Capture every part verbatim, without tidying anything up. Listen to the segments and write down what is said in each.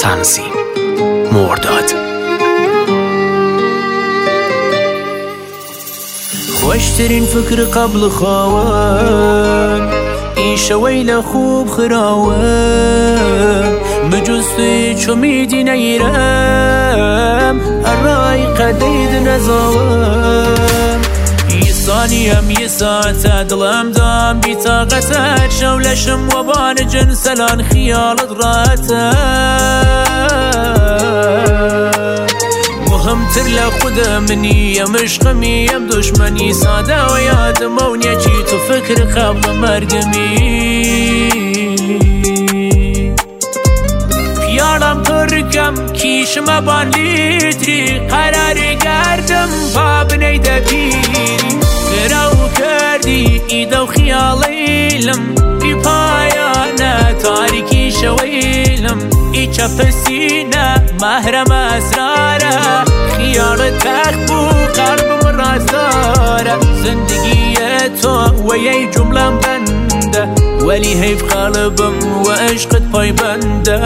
تنظیم مرداد. خوشترین فکر قبل خواب ایشوی لخوب خراوه مجستی چو میدی نیرم الرای قدید نزاوم یه ثانیم یه ساعت دلم دام بی طاقتت شولشم و بان جنسلان خیالت راتت مهمتر لخودم منی ام عشقمی ام دشمنی ساده و یادم اونیا چی تو فکر قبل مرگمی پیالم ترکم کیشم بان لیتری قرار گردم باب نیده پیری گراو کردی ایده و خیالیلم بی پایانه تاریکی شویلم ای چپسینه محرم اسراره خیال تخت بو قلبم رازداره زندگی تو و یه جملم بنده ولی حیف قلبم و عشقت پای بنده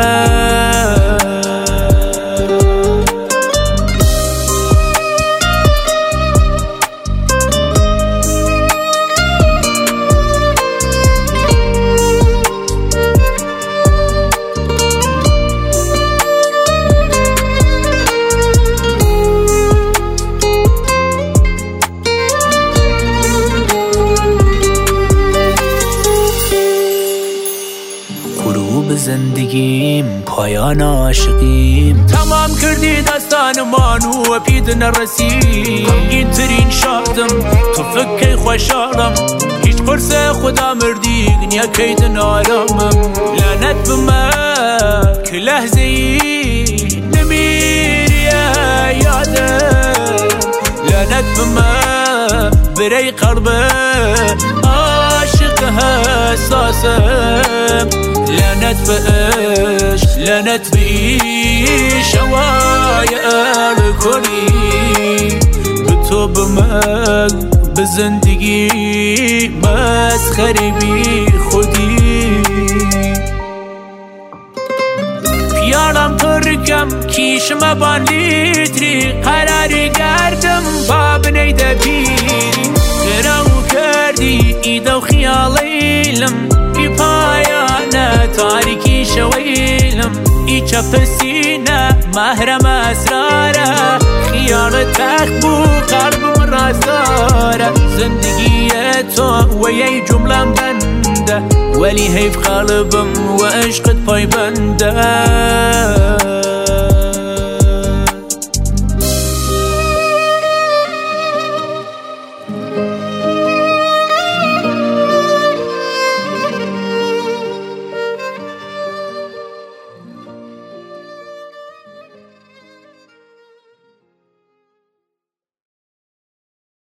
زندگیم پایان عاشقیم تمام کردی دستان مانو و پید نرسیم غمگین ترین شادم تو فکر خوشحالم هیچ پرس خدا مردی دنیا کید نارمم لعنت بما که لحظه ای نمیری یادم لعنت بما برای قلب عاشق حساسم لعنت به عشق لعنت به ایش هوایر کنی به تو به من به زندگی مسخره بی خودی پیالم ترکم کیشم بان لیتری قرار گردم باب نیده پیری گراو کردی ایده و خیالیلم بی پایانه تاریکی شویلم ای چپسینه محرم اسراره خیال تخت بو قلبم رازداره زندگی تو و یه جملم بنده ولی حیف قلبم و عشقت پای بنده